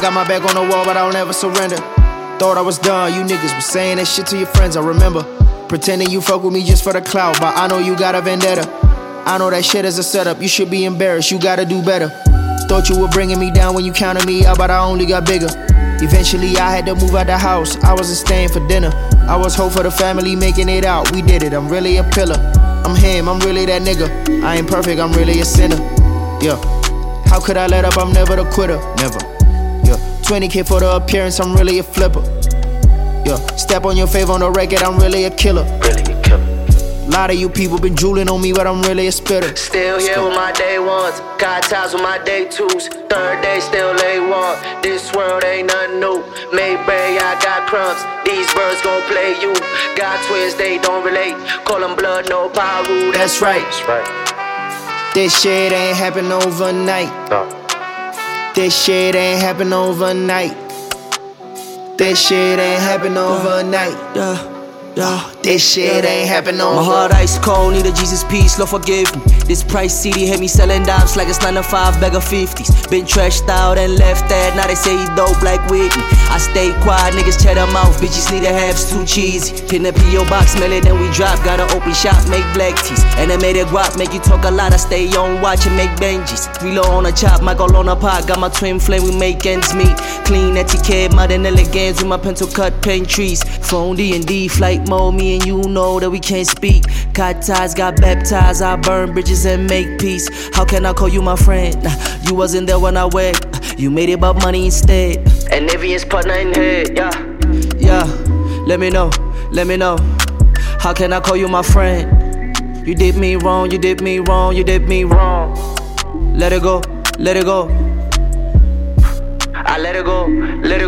got my back on the wall, but I'll never surrender. Thought I was done, you niggas was saying that shit to your friends, I remember. Pretending you fuck with me just for the clout, but I know you got a vendetta. I know that shit is a setup, you should be embarrassed, you gotta do better. Thought you were bringing me down when you counted me out, but I only got bigger. Eventually I had to move out the house, I wasn't staying for dinner. I was hope for the family making it out, we did it, I'm really a pillar. I'm him, I'm really that nigga. I ain't perfect, I'm really a sinner. Yeah. How could I let up, I'm never the quitter, never. Yeah. 20K for the appearance, I'm really a flipper. Yeah. Step on your favor on the record, I'm really a killer. Really a killer. Lot of you people been drooling on me, but I'm really a spitter. Still here with my day ones, got ties with my day twos. Third day still lay one. This world ain't nothing new. Mayberry, I got crumbs. These birds gon' play you. Got twins, they don't relate. Call them blood, no Paru. That's right. This shit ain't happen overnight. No. This shit ain't happen overnight. This shit ain't happen overnight. This shit ain't happen overnight. My heart ice cold, need a Jesus peace, Lord forgive me. This price CD had me selling dimes like it's 9 to 5 bag of 50s. Been trashed out and left at, now they say he dope like Whitney. I stay quiet, niggas cheddar mouth, bitches need a halves too cheesy. Pin the P.O. box, smell it, then we drop. Gotta open shop, make black teas. Animated guap, make you talk a lot. I stay on watch and make Benjis. Reload on a chop, Michael on a pot. Got my twin flame, we make ends meet. Clean etiquette, modern elegance with my pencil cut paint trees. Phone D&D, flight mode, me and you know that we can't speak. Cut ties, got baptized, I burn bridges and make peace. How can I call you my friend? You wasn't there when I went. You made it about money instead. And Nivian's partner in head, yeah. Yeah, let me know. How can I call you my friend? You did me wrong, you did me wrong. Let it go. I let it go.